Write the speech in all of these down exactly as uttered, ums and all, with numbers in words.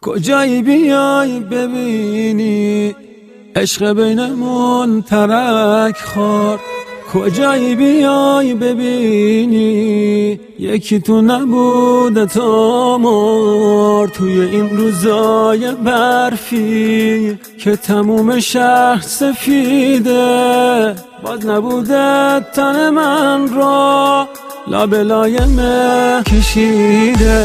کجایی بیای ببینی عشق بینمون ترک خورد. کجایی بیای ببینی یکی تو نبوده تا مرد. توی این روزای برفی که تموم شهر سفیده، باز نبوده تن من را لابلای مه کشیده.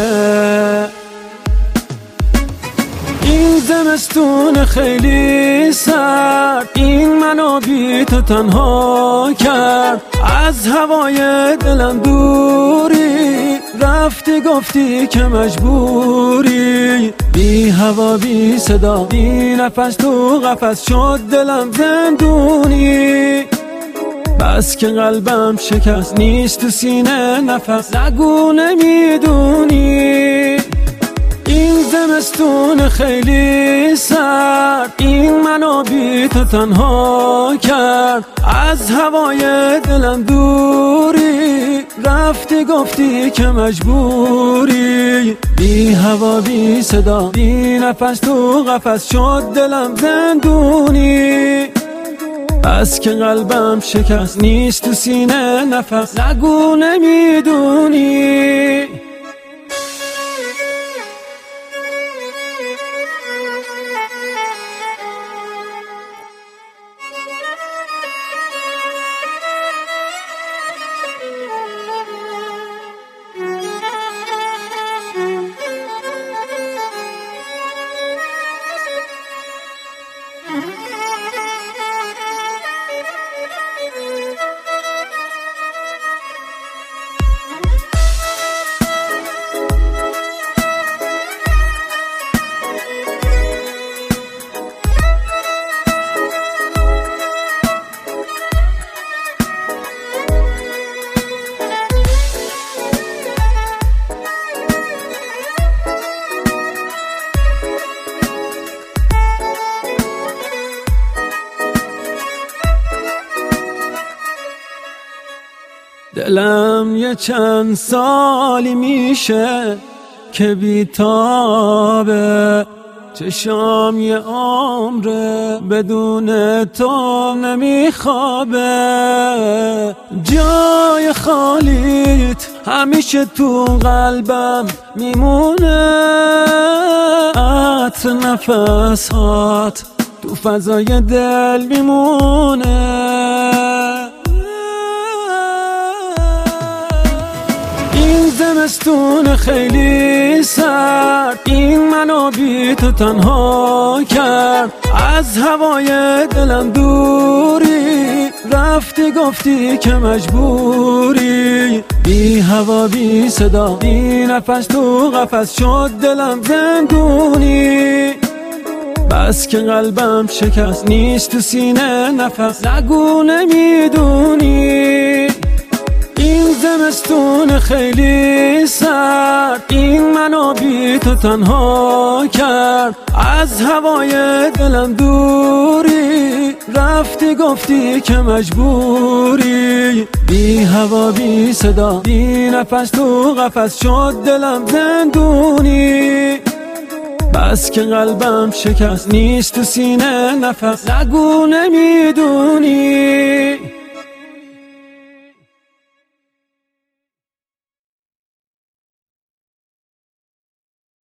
این زمستون خیلی سرد، این منو بی تو تنها کرد. از هوای دلم دوری رفتی، گفتی که مجبوری. بی هوا بی صدا بی نفس تو قفس شد دلم زندونی. بس که قلبم شکست نیست تو سینه نفس، نگو نمیدونی. این زمستون خیلی سرد، این منو بی تو تنها کرد. از هوای دلم دوری رفتی، گفتی که مجبوری. بی هوا بی صدا بی نفس تو قفس شد دلم زندونی. بس که قلبم شکست نیست تو سینه نفس، نگو نمیدونی. دلم یه چند سالی میشه که بیتابه، چشام یه عمره بدون تو نمیخوابه. جای خالیت همیشه تو قلبم میمونه، عطر نفسات تو فضای دل میمونه. زمستون خیلی سرد، این منو بی تو تنها کرد. از هوای دلم دوری رفتی، گفتی که مجبوری. بی هوا بی صدا بی نفس تو قفس شد دلم زندونی. بس که قلبم شکست نیست تو سینه نفس، نگو نمیدونی. این زمستون خیلی سرد، این منو بی تو تنها کرد. از هوای دلم دوری رفتی، گفتی که مجبوری. بی هوا بی صدا بی نفس تو قفس شد دلم زندونی. بس که قلبم شکست نیست تو سینه نفس، نگو نمیدونی.